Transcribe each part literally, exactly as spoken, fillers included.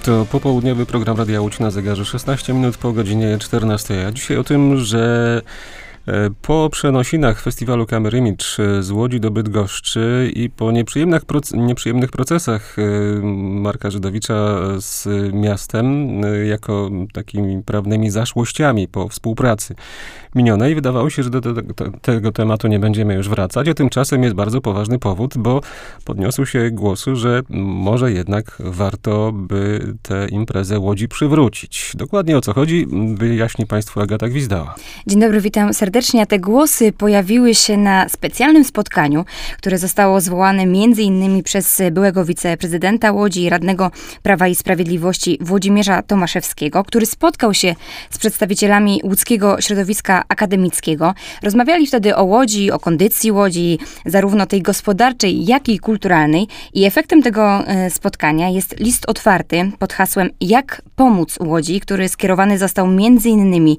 To popołudniowy program Radia Łódź na zegarze szesnaście minut po godzinie czternastej. A dzisiaj o tym, że po przenosinach festiwalu Camera Image z Łodzi do Bydgoszczy i po nieprzyjemnych, proc- nieprzyjemnych procesach Marka Żydowicza z miastem jako takimi prawnymi zaszłościami po współpracy minionej, wydawało się, że do, do, do tego tematu nie będziemy już wracać, a tymczasem jest bardzo poważny powód, bo podniosły się głosy, że może jednak warto by tę imprezę Łodzi przywrócić. Dokładnie o co chodzi, wyjaśni Państwu Agata Gwizdała. Dzień dobry, witam serdecznie. Te głosy pojawiły się na specjalnym spotkaniu, które zostało zwołane między innymi przez byłego wiceprezydenta Łodzi i radnego Prawa i Sprawiedliwości Włodzimierza Tomaszewskiego, który spotkał się z przedstawicielami łódzkiego środowiska akademickiego. Rozmawiali wtedy o Łodzi, o kondycji Łodzi, zarówno tej gospodarczej, jak i kulturalnej. I efektem tego spotkania jest list otwarty pod hasłem Jak pomóc Łodzi, który skierowany został między innymi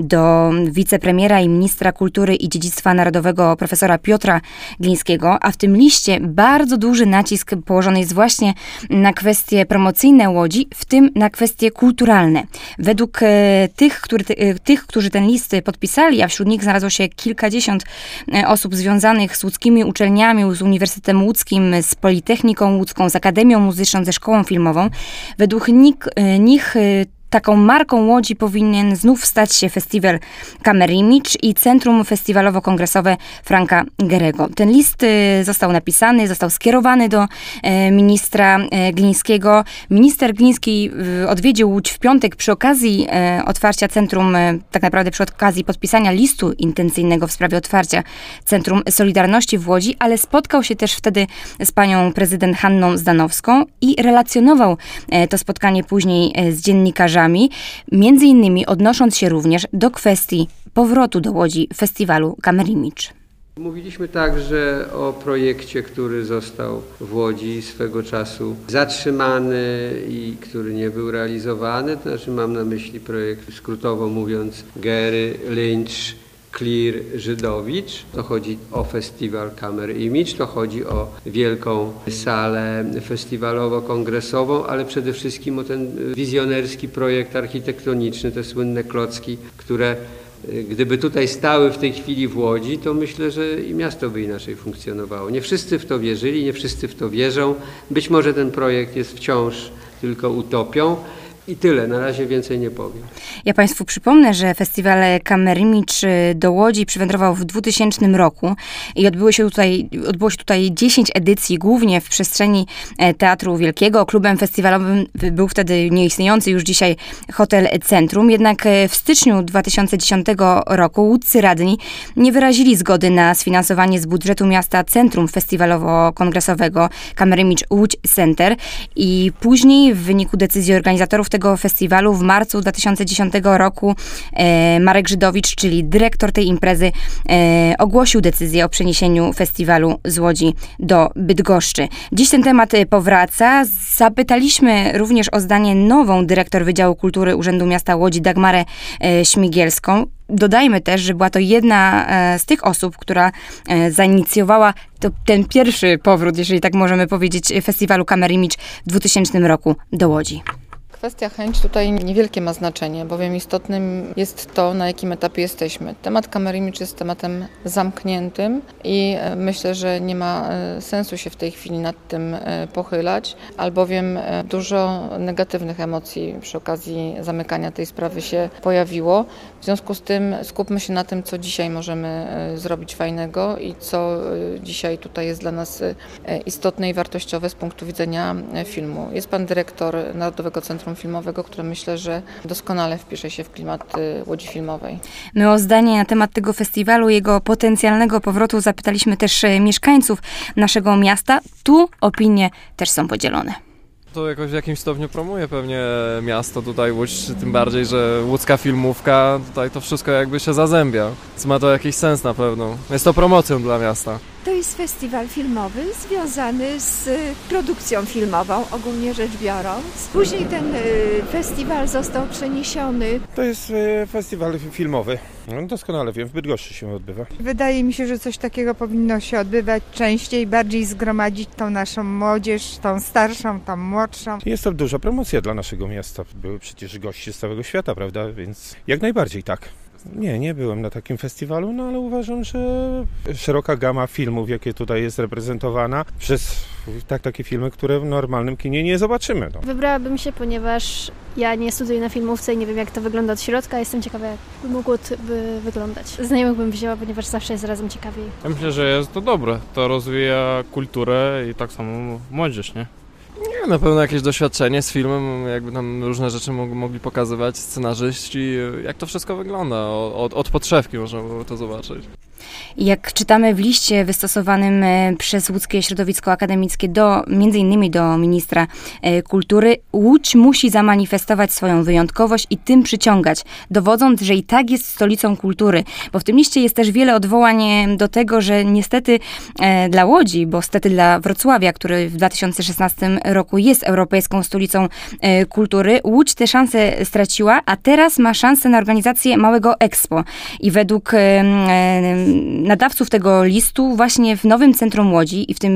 do wicepremiera i ministra kultury i dziedzictwa narodowego profesora Piotra Glińskiego, a w tym liście bardzo duży nacisk położony jest właśnie na kwestie promocyjne Łodzi, w tym na kwestie kulturalne. Według tych, który, tych którzy ten list podpisali, a wśród nich znalazło się kilkadziesiąt osób związanych z łódzkimi uczelniami, z Uniwersytetem Łódzkim, z Politechniką Łódzką, z Akademią Muzyczną, ze Szkołą Filmową. Według nich, nich taką marką Łodzi powinien znów stać się festiwal Camera Image i Centrum Festiwalowo-Kongresowe Franka Gerego. Ten list został napisany, został skierowany do ministra Glińskiego. Minister Gliński odwiedził Łódź w piątek przy okazji otwarcia centrum, tak naprawdę przy okazji podpisania listu intencyjnego w sprawie otwarcia Centrum Solidarności w Łodzi, ale spotkał się też wtedy z panią prezydent Hanną Zdanowską i relacjonował to spotkanie później z dziennikarzami, między innymi odnosząc się również do kwestii powrotu do Łodzi festiwalu Camera Image. Mówiliśmy także o projekcie, który został w Łodzi swego czasu zatrzymany i który nie był realizowany. To znaczy mam na myśli projekt, skrótowo mówiąc, Gery, Lynch, Clear, Żydowicz. To chodzi o festiwal Camera Image, to chodzi o wielką salę festiwalowo-kongresową, ale przede wszystkim o ten wizjonerski projekt architektoniczny, te słynne klocki, które gdyby tutaj stały w tej chwili w Łodzi, to myślę, że i miasto by inaczej funkcjonowało. Nie wszyscy w to wierzyli, nie wszyscy w to wierzą. Być może ten projekt jest wciąż tylko utopią. I tyle, na razie więcej nie powiem. Ja Państwu przypomnę, że festiwal Camera Image do Łodzi przywędrował w dwutysięcznym roku i odbyło się tutaj, odbyło się tutaj dziesięć edycji, głównie w przestrzeni Teatru Wielkiego. Klubem festiwalowym był wtedy nieistniejący już dzisiaj Hotel Centrum. Jednak w styczniu dwa tysiące dziesiątego roku łódzcy radni nie wyrazili zgody na sfinansowanie z budżetu miasta Centrum Festiwalowo-Kongresowego Camera Image Łódź Center i później w wyniku decyzji organizatorów tego festiwalu w marcu dwa tysiące dziesiątego roku e, Marek Żydowicz, czyli dyrektor tej imprezy, e, ogłosił decyzję o przeniesieniu festiwalu z Łodzi do Bydgoszczy. Dziś ten temat powraca. Zapytaliśmy również o zdanie nową dyrektor Wydziału Kultury Urzędu Miasta Łodzi, Dagmarę e, Śmigielską. Dodajmy też, że była to jedna e, z tych osób, która e, zainicjowała to, ten pierwszy powrót, jeżeli tak możemy powiedzieć, festiwalu Camera Image w dwutysięcznym roku do Łodzi. Kwestia chęć tutaj niewielkie ma znaczenie, bowiem istotnym jest to, na jakim etapie jesteśmy. Temat Camera Image jest tematem zamkniętym i myślę, że nie ma sensu się w tej chwili nad tym pochylać, albowiem dużo negatywnych emocji przy okazji zamykania tej sprawy się pojawiło. W związku z tym skupmy się na tym, co dzisiaj możemy zrobić fajnego i co dzisiaj tutaj jest dla nas istotne i wartościowe z punktu widzenia filmu. Jest pan dyrektor Narodowego Centrum Filmowego, które myślę, że doskonale wpisze się w klimat Łodzi filmowej. My o zdanie na temat tego festiwalu, jego potencjalnego powrotu zapytaliśmy też mieszkańców naszego miasta. Tu opinie też są podzielone. To jakoś w jakimś stopniu promuje pewnie miasto tutaj Łódź, tym bardziej, że łódzka filmówka, tutaj to wszystko jakby się zazębia. Więc ma to jakiś sens na pewno. Jest to promocją dla miasta. To jest festiwal filmowy związany z produkcją filmową, ogólnie rzecz biorąc. Później ten festiwal został przeniesiony. To jest festiwal filmowy. No, doskonale wiem, w Bydgoszczy się odbywa. Wydaje mi się, że coś takiego powinno się odbywać częściej, bardziej zgromadzić tą naszą młodzież, tą starszą, tą młodszą. Jest to duża promocja dla naszego miasta. Były przecież goście z całego świata, prawda? Więc jak najbardziej tak. Nie, nie byłem na takim festiwalu, no ale uważam, że szeroka gama filmów, jakie tutaj jest reprezentowana przez tak, takie filmy, które w normalnym kinie nie zobaczymy. No. Wybrałabym się, ponieważ ja nie studiuję na filmówce i nie wiem, jak to wygląda od środka. Jestem ciekawa, jak by mogło to by wyglądać. Znajomych bym wzięła, ponieważ zawsze jest razem ciekawiej. Ja myślę, że jest to dobre. To rozwija kulturę i tak samo młodzież, nie? Nie, na pewno jakieś doświadczenie z filmem, jakby tam różne rzeczy mog- mogli pokazywać scenarzyści, jak to wszystko wygląda. Od, od podszewki można było to zobaczyć. Jak czytamy w liście wystosowanym przez Łódzkie Środowisko Akademickie do, między innymi do ministra kultury, Łódź musi zamanifestować swoją wyjątkowość i tym przyciągać, dowodząc, że i tak jest stolicą kultury. Bo w tym liście jest też wiele odwołań do tego, że niestety e, dla Łodzi, bo stety dla Wrocławia, który w dwa tysiące szesnastym roku jest europejską stolicą e, kultury, Łódź te szanse straciła, a teraz ma szansę na organizację małego Expo. I według e, e, nadawców tego listu właśnie w nowym centrum Łodzi i w tym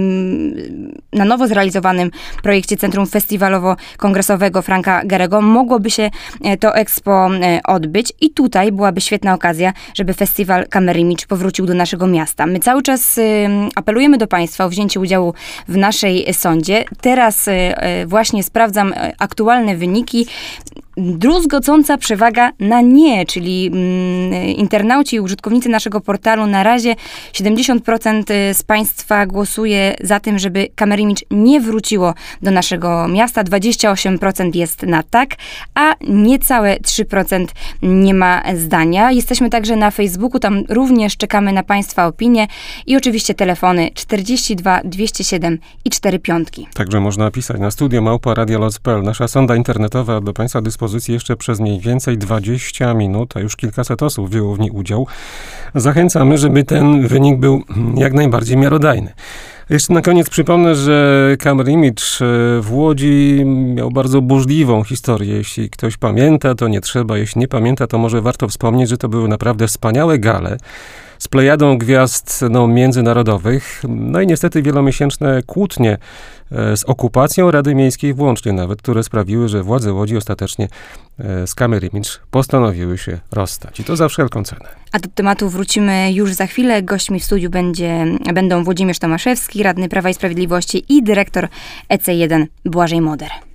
na nowo zrealizowanym projekcie Centrum Festiwalowo-Kongresowego Franka Garego mogłoby się to Expo odbyć i tutaj byłaby świetna okazja, żeby festiwal Kamerimidż powrócił do naszego miasta. My cały czas apelujemy do Państwa o wzięcie udziału w naszej sondzie. Teraz właśnie sprawdzam aktualne wyniki. Druzgocąca przewaga na nie, czyli mm, internauci i użytkownicy naszego portalu na razie siedemdziesiąt procent z Państwa głosuje za tym, żeby Kamerimidż nie wróciło do naszego miasta, dwadzieścia osiem procent jest na tak, a niecałe trzy procent nie ma zdania. Jesteśmy także na Facebooku, tam również czekamy na Państwa opinie i oczywiście telefony czterdzieści dwa dwieście siedem i cztery piątki. Także można pisać na studio małpa radio loc kropka p l. Nasza sonda internetowa do Państwa dyspozycji jeszcze przez mniej więcej dwadzieścia minut, a już kilkaset osób wzięło w niej udział. Zachęcamy, żeby ten wynik był jak najbardziej miarodajny. Jeszcze na koniec przypomnę, że Kamerimidż w Łodzi miał bardzo burzliwą historię. Jeśli ktoś pamięta, to nie trzeba. Jeśli nie pamięta, to może warto wspomnieć, że to były naprawdę wspaniałe gale z plejadą gwiazd no, międzynarodowych. No i niestety wielomiesięczne kłótnie z okupacją Rady Miejskiej włącznie nawet, które sprawiły, że władze Łodzi ostatecznie z Kamerimidż postanowiły się rozstać. I to za wszelką cenę. A do tematu wrócimy już za chwilę. Gośćmi w studiu będzie, będą Włodzimierz Tomaszewski, radny Prawa i Sprawiedliwości i dyrektor E C jeden Błażej Moder.